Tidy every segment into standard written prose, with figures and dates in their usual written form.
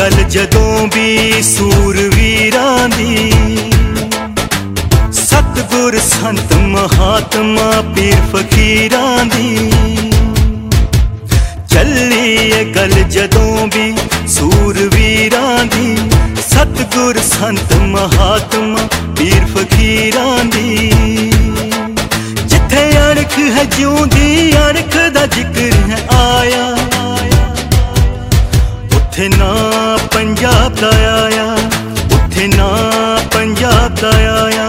गल जदों भी सूरवीरां दी, सतगुर संत महात्मा पीर फकीरां दी। चली ए गल जदों भी सूरवीरां दी, सतगुर संत महात्मा पीर फकीरां दी। जिथे अणख है जिउंदी अणख दा जिक्र है आया, उथे ना पंजाब दा आया, उथे ना पंजाब दा आया।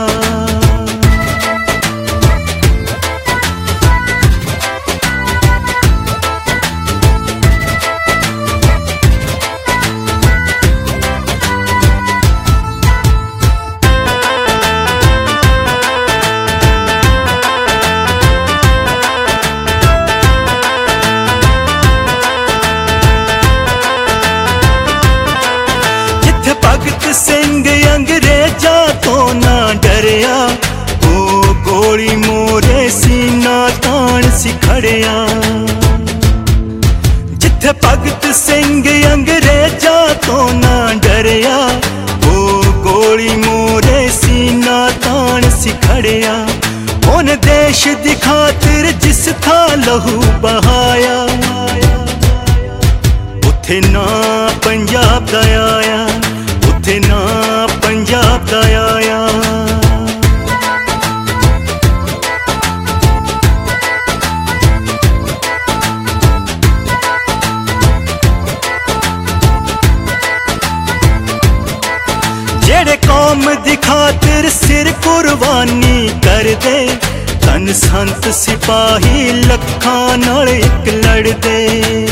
सिंह अंग्रेजा तो ना डरिया, ओ गोली मोरे सीना तान सिखड़िया। जिथे भगत सिंह अंग्रेजा तो ना डरिया, ओ गोली मोरे सीना तान सिखड़िया। उन देश दी खातिर जिस था लहू बहाया, उथे ना पंजाब दा आया, उथे ना पंजाब दा आया। जेड़े कौम दी खातिर सिर कुर्बानी कर दे, तन संत सिपाही लखां नाल इक लड़दे।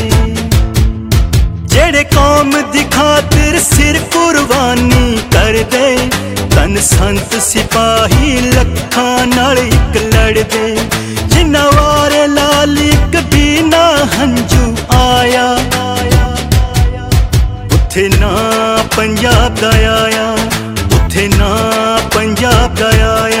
जेड़े कौम दी खातिर सिर कुर्बानी कर दे, तन संत सिपाही लखां नाल इक लड़दे। जिन्ना वारे लाली कभी ना हंजू आया, उथे ना पंजाब दा आया, उथे ना पंजाब दा आया।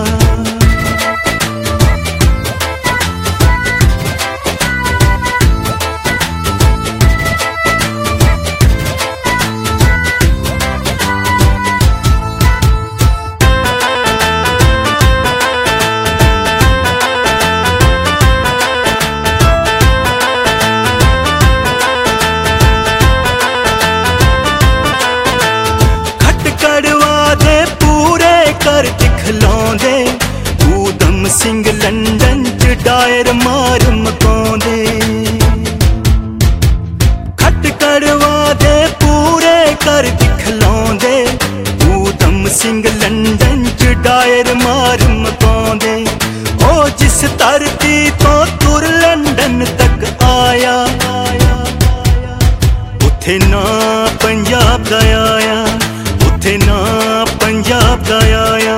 ऊधम सिंह लंदन च डायर मार मकाउंदे, खट कड़वा दे पूरे कर दिखलाउंदे। ऊधम सिंह लंदन च डायर मार मकाउंदे। ओ जिस धरती तो तुर लंदन तक आया, उथे ना पंजाब दा आया, उथे ना पंजाब दा आया।